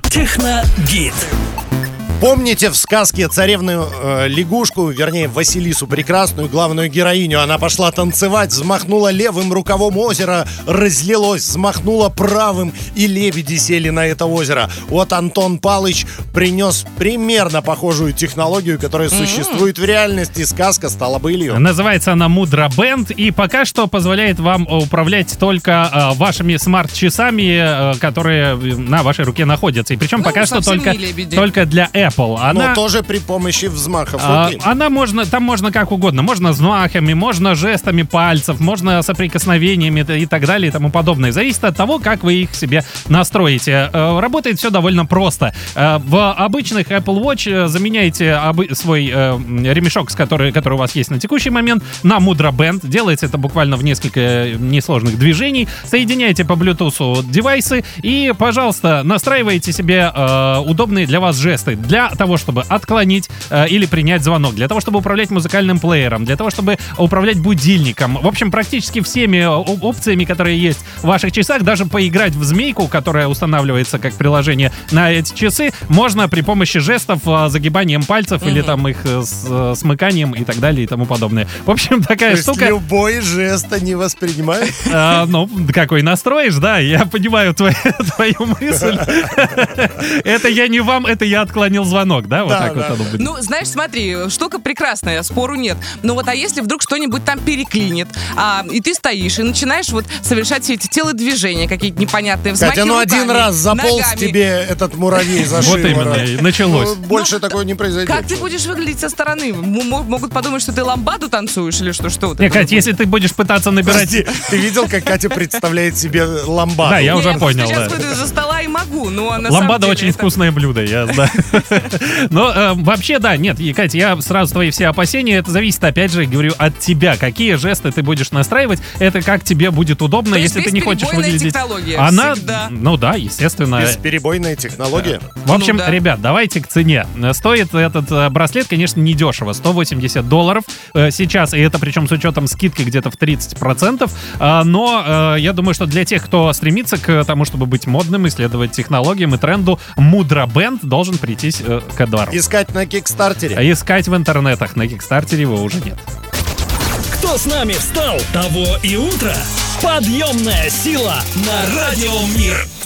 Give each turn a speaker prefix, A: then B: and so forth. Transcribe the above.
A: Техногид.
B: Помните в сказке царевну лягушку, вернее Василису Прекрасную, главную героиню? Она пошла танцевать, взмахнула левым рукавом, озеро разлилось, взмахнула правым, и лебеди сели на это озеро. Вот Антон Палыч принес примерно похожую технологию, которая существует в реальности. Сказка стала былью.
C: Называется она Mudra Band, и пока что позволяет вам управлять только вашими смарт-часами, которые на вашей руке находятся. И причем пока что только для Apple.
B: Но тоже при помощи взмахов руки.
C: Там можно как угодно. Можно взмахами, можно жестами пальцев, можно соприкосновениями и так далее и тому подобное. Зависит от того, как вы их себе настроите. Работает все довольно просто. В обычных Apple Watch заменяете свой ремешок, который у вас есть на текущий момент, на Mudra Band. Делается это буквально в несколько несложных движений. Соединяете по Bluetooth девайсы и, пожалуйста, настраивайте себе удобные для вас жесты. Для того, чтобы отклонить или принять звонок, для того, чтобы управлять музыкальным плеером, для того, чтобы управлять будильником. В общем, практически всеми опциями, которые есть в ваших часах, даже поиграть в змейку, которая устанавливается как приложение на эти часы, можно при помощи жестов, загибанием пальцев или там их смыканием и так далее и тому подобное. В общем, такая штука...
B: То есть любой жест они воспринимают?
C: Какой настроишь, да, я понимаю твою мысль. Это я не вам, это я отклонил звонок, да? Вот так вот оно будет.
D: Ну, знаешь, смотри, штука прекрасная, спору нет. Но вот, а если вдруг что-нибудь там переклинит, и ты стоишь и начинаешь вот совершать все эти телодвижения какие-то непонятные,
B: Катя, один раз заполз
D: ногами.
B: Тебе этот муравей за шею.
C: Вот именно, и началось.
B: Больше такое не произойдет.
D: Как ты будешь выглядеть со стороны? Могут подумать, что ты ламбаду танцуешь или что?
C: Нет, Катя, если ты будешь пытаться набирать...
B: Ты видел, как Катя представляет себе ламбаду?
C: Да, я уже понял.
D: Я сейчас выйду из-за стола и могу, но на
C: ламбада
D: самом деле
C: очень вкусное блюдо, я знаю. Но вообще, да, нет, Катя, я сразу твои все опасения, это зависит, опять же, говорю, от тебя. Какие жесты ты будешь настраивать, это как тебе будет удобно, если ты не хочешь выглядеть... Она, ну да, естественно.
B: Бесперебойная технология.
C: В общем, ребят, давайте к цене. Стоит этот браслет, конечно, недешево, $180 сейчас, и это причем с учетом скидки где-то в 30%, но я думаю, что для тех, кто стремится к тому, чтобы быть модным, исследовать технологиям и тренду, Mudra Band должен прийтись ко двору.
B: Искать на Кикстартере.
C: Искать в интернетах. На Кикстартере его уже нет.
A: Кто с нами встал, того и утро. Подъемная сила на Радио Мир.